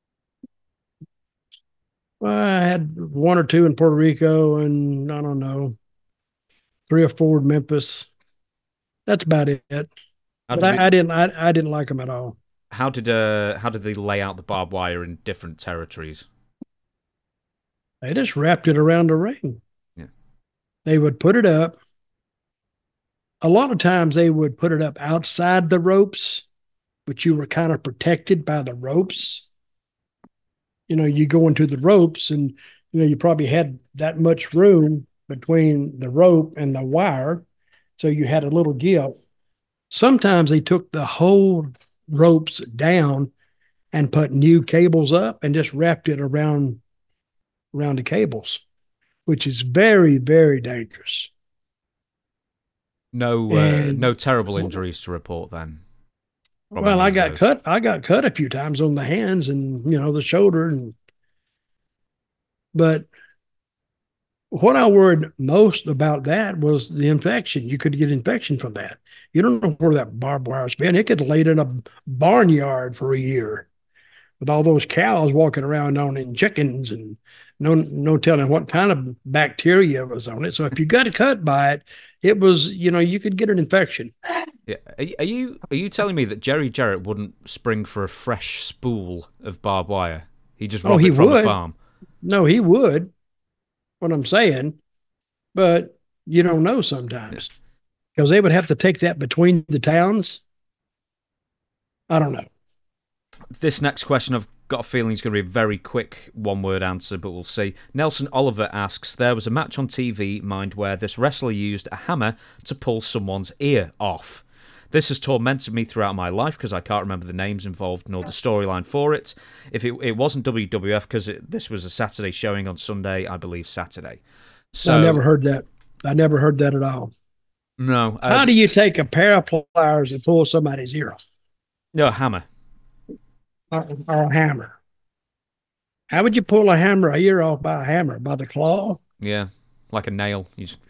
Well, I had 1 or 2 in Puerto Rico, and I don't know, 3 or 4 in Memphis. That's about it. But I didn't like them at all. How did they lay out the barbed wire in different territories? They just wrapped it around the ring. Yeah. They would put it up. A lot of times they would put it up outside the ropes, but you were kind of protected by the ropes. You go into the ropes and, you probably had that much room between the rope and the wire. So you had a little give. Sometimes they took the whole ropes down and put new cables up and just wrapped it around the cables, which is very, very dangerous. No terrible injuries to report then. Well, I got cut a few times on the hands and the shoulder, but what I worried most about that was the infection. You could get infection from that. You don't know where that barbed wire's been. It could have laid in a barnyard for a year with all those cows walking around on it and chickens, and no telling what kind of bacteria was on it. So if you got cut by it, it was, you could get an infection. Yeah. Are you telling me that Jerry Jarrett wouldn't spring for a fresh spool of barbed wire? He just robbed it from the farm. No, he would. What I'm saying, but you don't know sometimes. because they would have to take that between the towns. I don't know. This next question, I've got a feeling is going to be a very quick one-word answer, but we'll see. Nelson Oliver asks, there was a match on TV, mind, where this wrestler used a hammer to pull someone's ear off. This has tormented me throughout my life because I can't remember the names involved nor the storyline for it. If it wasn't WWF, because this was a Saturday showing on Sunday, I believe Saturday. So I never heard that. I never heard that at all. No. How do you take a pair of pliers and pull somebody's ear off? No, a hammer. Or a hammer. How would you pull a ear off by a hammer? By the claw? Yeah, like a nail.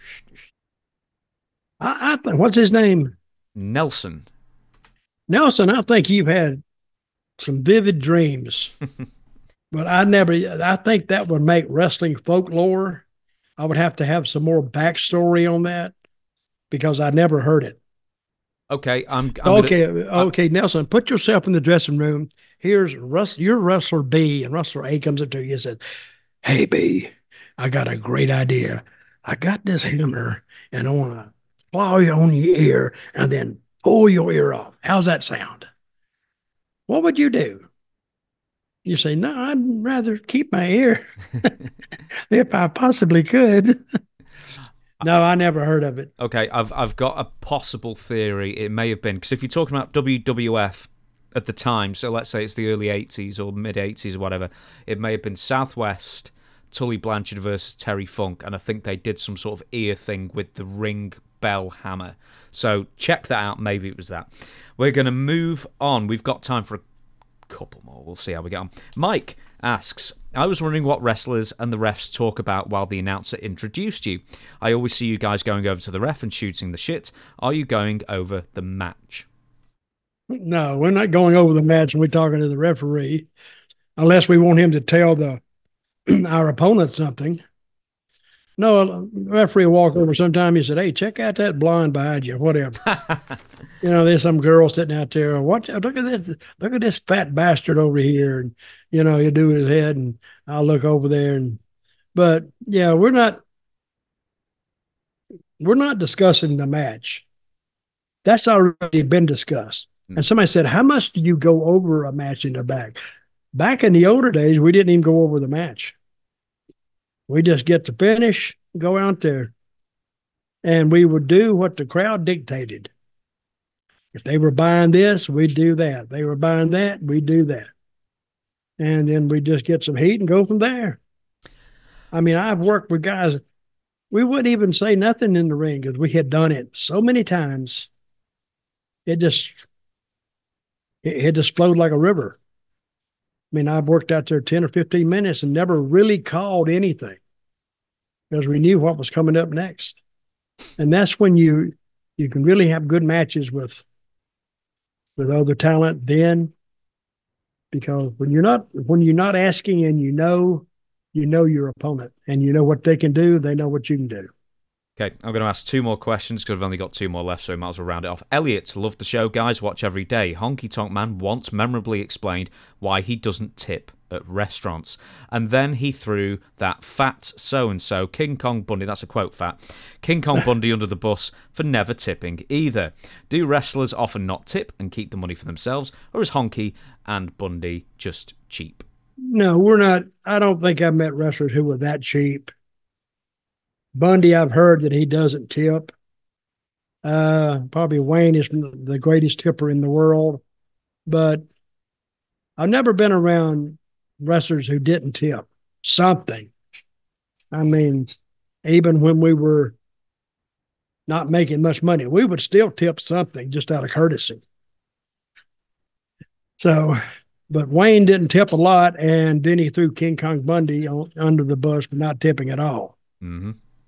I think, what's his name? Nelson. Nelson, I think you've had some vivid dreams. But I think that would make wrestling folklore. I would have to have some more backstory on that because I never heard it. Okay, okay, Nelson, put yourself in the dressing room. Here's your wrestler B, and wrestler A comes up to you and says, "Hey B, I got a great idea. I got this hammer, and I want to claw you on your ear and then pull your ear off. How's that sound?" What would you do? You say, "No, I'd rather keep my ear if I possibly could." No, I never heard of it. Okay, I've got a possible theory. It may have been, because if you're talking about WWF at the time, so let's say it's the early 80s or mid 80s or whatever, it may have been Southwest, Tully Blanchard versus Terry Funk, and I think they did some sort of ear thing with the ring bell hammer. So check that out. Maybe it was that. We're going to move on. We've got time for a couple more. We'll see how we get on. Mike asks, I was wondering what wrestlers and the refs talk about while the announcer introduced you. I always see you guys going over to the ref and shooting the shit. Are you going over the match? No, we're not going over the match when we're talking to the referee, unless we want him to tell our opponent something. No, a referee will walk over sometime. He said, "Hey, check out that blonde behind you," whatever. There's some girl sitting out there. Look at this fat bastard over here. And, he'll do his head, and I'll look over there. But yeah, we're not discussing the match. That's already been discussed. And somebody said, "How much do you go over a match in the back?" Back in the older days, we didn't even go over the match. We just get to finish, go out there, and we would do what the crowd dictated. If they were buying this, we'd do that. If they were buying that, we'd do that. And then we just get some heat and go from there. I mean, I've worked with guys, we wouldn't even say nothing in the ring because we had done it so many times. It just flowed like a river. I mean, I've worked out there 10 or 15 minutes and never really called anything because we knew what was coming up next. And that's when you can really have good matches with other talent then, because when you're not asking and you know your opponent and you know what they can do, they know what you can do. Okay, I'm going to ask two more questions because I've only got two more left, so we might as well round it off. Elliot, love the show, guys, watch every day. Honky Tonk Man once memorably explained why he doesn't tip at restaurants. And then he threw that fat so-and-so, King Kong Bundy, that's a quote, fat, King Kong Bundy under the bus for never tipping either. Do wrestlers often not tip and keep the money for themselves, or is Honky and Bundy just cheap? No, we're not. I don't think I've met wrestlers who were that cheap. Bundy, I've heard that he doesn't tip. Probably Wayne is the greatest tipper in the world, but I've never been around wrestlers who didn't tip something. I mean, even when we were not making much money, we would still tip something just out of courtesy. So, but Wayne didn't tip a lot, and then he threw King Kong Bundy under the bus for not tipping at all. Mm-hmm.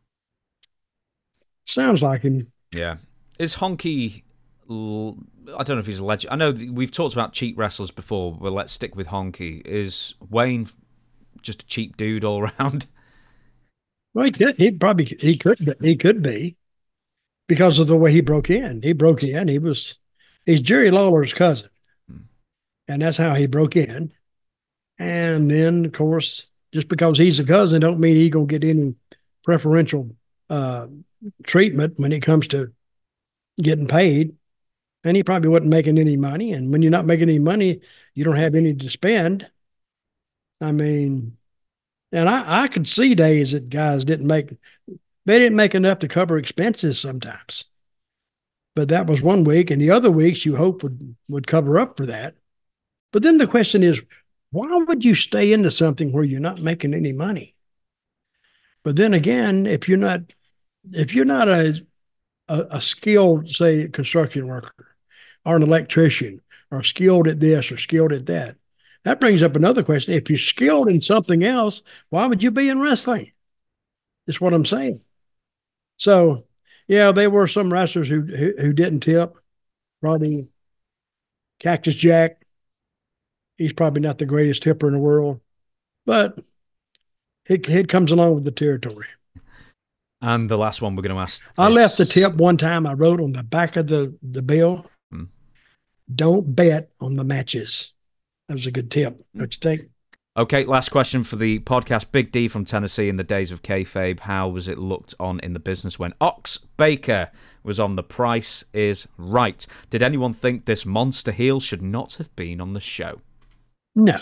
Sounds like him. Yeah. Is Honky, I don't know if he's a legend. I know we've talked about cheap wrestlers before, but let's stick with Honky. Is Wayne just a cheap dude all around? Well, he could be because of the way he broke in. He's Jerry Lawler's cousin. And that's how he broke in. And then, of course, just because he's a cousin don't mean he's going to get any preferential treatment when it comes to getting paid, and he probably wasn't making any money. And when you're not making any money, you don't have any to spend. I mean, and I could see days that guys they didn't make enough to cover expenses sometimes. But that was one week, and the other weeks you hope would cover up for that. But then the question is, why would you stay into something where you're not making any money? But then again, if you're not a skilled, say, construction worker or an electrician or skilled at this or skilled at that, that brings up another question. If you're skilled in something else, why would you be in wrestling? Is what I'm saying. So, yeah, there were some wrestlers who didn't tip. Probably Cactus Jack. He's probably not the greatest tipper in the world, but it comes along with the territory. And the last one we're going to ask. I left the tip one time. I wrote on the back of the bill, don't bet on the matches. That was a good tip. Don't you think? Okay, last question for the podcast. Big D from Tennessee. In the days of kayfabe, how was it looked on in the business when Ox Baker was on The Price is Right? Did anyone think this monster heel should not have been on the show? No.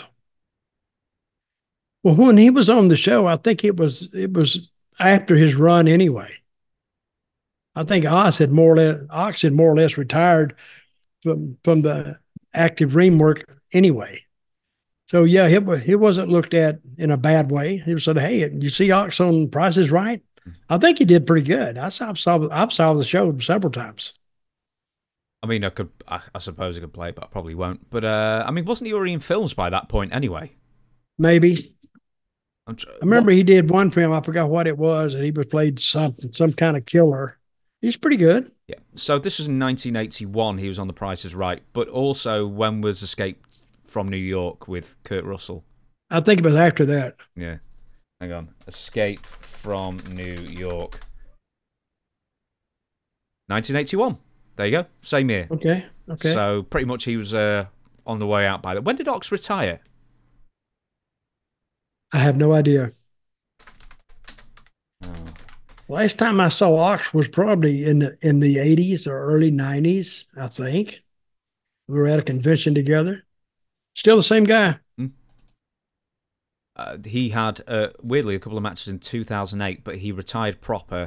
Well, when he was on the show, I think it was after his run anyway. I think Ox had more or less retired from the active ring work anyway. So yeah, he wasn't looked at in a bad way. He said, "Hey, you see Ox on Price is Right?" I think he did pretty good. I've saw the show several times. I mean, I suppose I could play, but I probably won't. But I mean, wasn't he already in films by that point anyway? Maybe. I remember he did one film. I forgot what it was, and he was played some kind of killer. He's pretty good. Yeah. So this was in 1981. He was on The Price is Right, but also when was Escape from New York with Kurt Russell? I think it was after that. Yeah. Hang on. Escape from New York. 1981. There you go. Same year. Okay. So pretty much he was on the way out by that. When did Ox retire? I have no idea. Last time I saw Ox was probably in the 80s or early 90s, I think. We were at a convention together. Still the same guy. He had, weirdly, a couple of matches in 2008, but he retired proper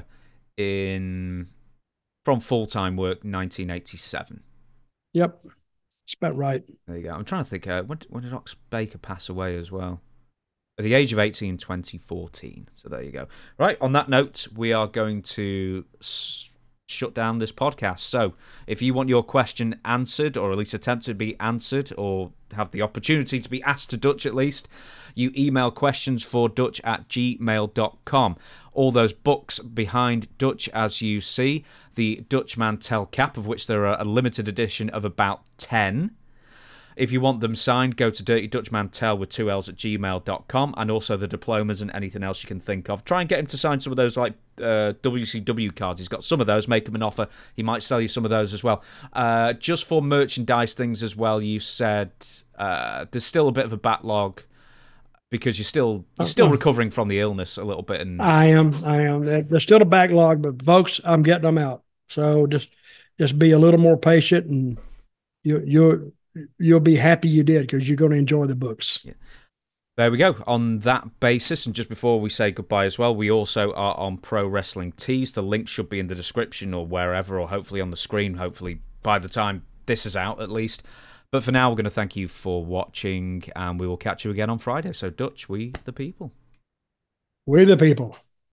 from full-time work 1987. Yep. That's about right. There you go. I'm trying to think, when did Ox Baker pass away as well? At the age of 80 in 2014. So there you go. Right, on that note, we are going to shut down this podcast. So if you want your question answered, or at least attempt to be answered, or have the opportunity to be asked to Dutch at least, you email questionsfordutch@gmail.com. All those books behind Dutch, as you see, the Dutch Mantell cap, of which there are a limited edition of about 10. If you want them signed, go to Dirty Dutch Mantell with 2 L's @gmail.com, and also the diplomas and anything else you can think of. Try and get him to sign some of those, like WCW cards. He's got some of those. Make him an offer. He might sell you some of those as well. Just for merchandise things as well, you said there's still a bit of a backlog because you're still recovering from the illness a little bit. And I am. There's still a backlog, but folks, I'm getting them out. So just be a little more patient, and you'll be happy you did, because you're going to enjoy the books. Yeah. There we go. On that basis, and just before we say goodbye as well, we also are on Pro Wrestling Tees. The link should be in the description or wherever, or hopefully on the screen, hopefully by the time this is out at least. But for now, we're going to thank you for watching, and we will catch you again on Friday. So Dutch, we the people. We the people.